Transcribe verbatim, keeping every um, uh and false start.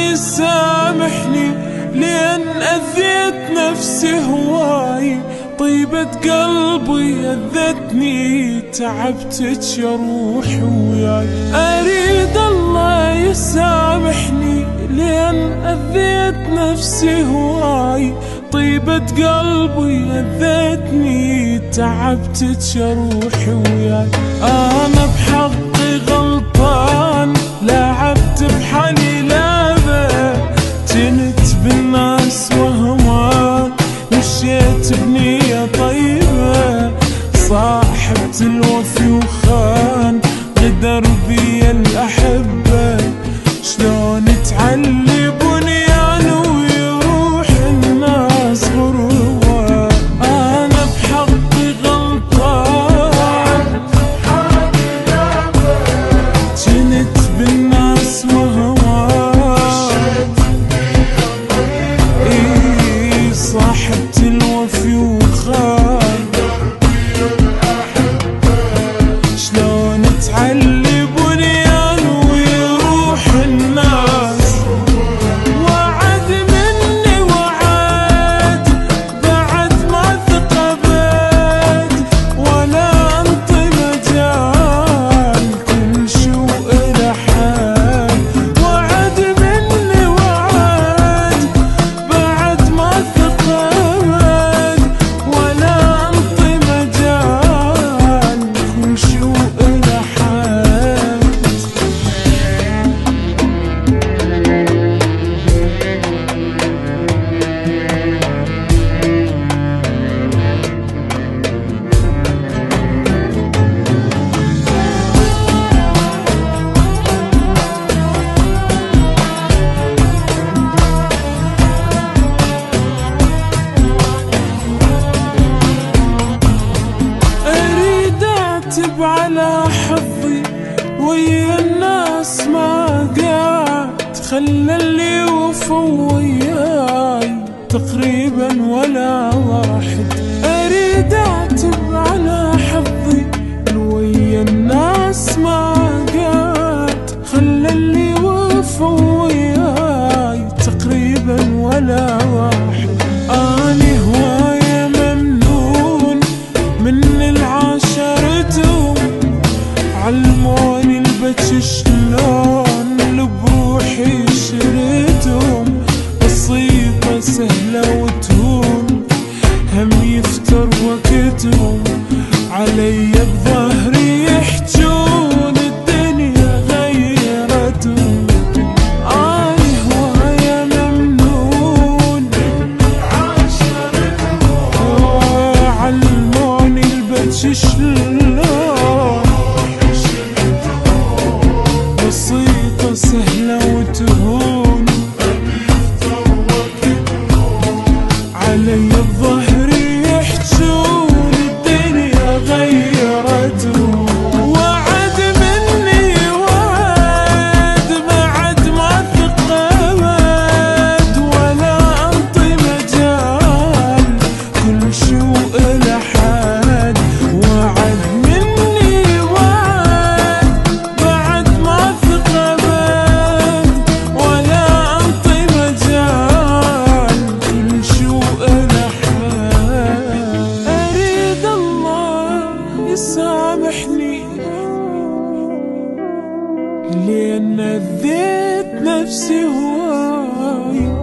يسامحني لأن أذيت نفسي هواي. طيبة قلبي أذتني تعبتك يا روحي وياي. أريد الله يسامحني لأن أذيت نفسي هواي. طيبة قلبي أذتني تعبتك يا روحي وياي. أنا بحقي غلطان لعبت بحالي لعبة. جنت بالناس وهمان مشيت بنية طيبة. صاحبت الوفي وخان غدر بي الأحبة. شلون تعلي بنيان ويروح الناس غروة. أنا بحقي غلطان جنت بالناس وهمان. إيه صاحبت الوفي وخان. شلون تعلي بنيان ويروح الناس. وعد مني وعد بعد ما ثقبت ولا انطي مجال كل شو إله حال. وعد مني وعد بعد ما ثقبت ولا انطي مجال كل شو إله حال. أريد أعتب على حظي ويا الناس ما قعد. خلى اللي وفوا وياي تقريبا ولا واحد. أريد أعتب على حظي ويا الناس ما قعد. خلى اللي وفوا وياي تقريبا ولا واحد. أني هواية ممنون من العاشرتهم. علموني البكي شلون بروحي شريتهم. بسيطة سهلة وتهون هم يفتر وقتهم. علي بظهري يحجون الدنيا غيرتهم. أني هواية ممنون علموني البكي شلون. بسيطة سهلة وتهون علي بظهري يحجون الدنيا غيرتهم. وعد مني وعد بعد ما ثقبت ولا انطي مجال كل شو إله حال. وعد مني وعد بعد ما ثقبت ولا انطي مجال كل شو إله حال. أريد الله يسامحني لأن أذيت نفسي هواي.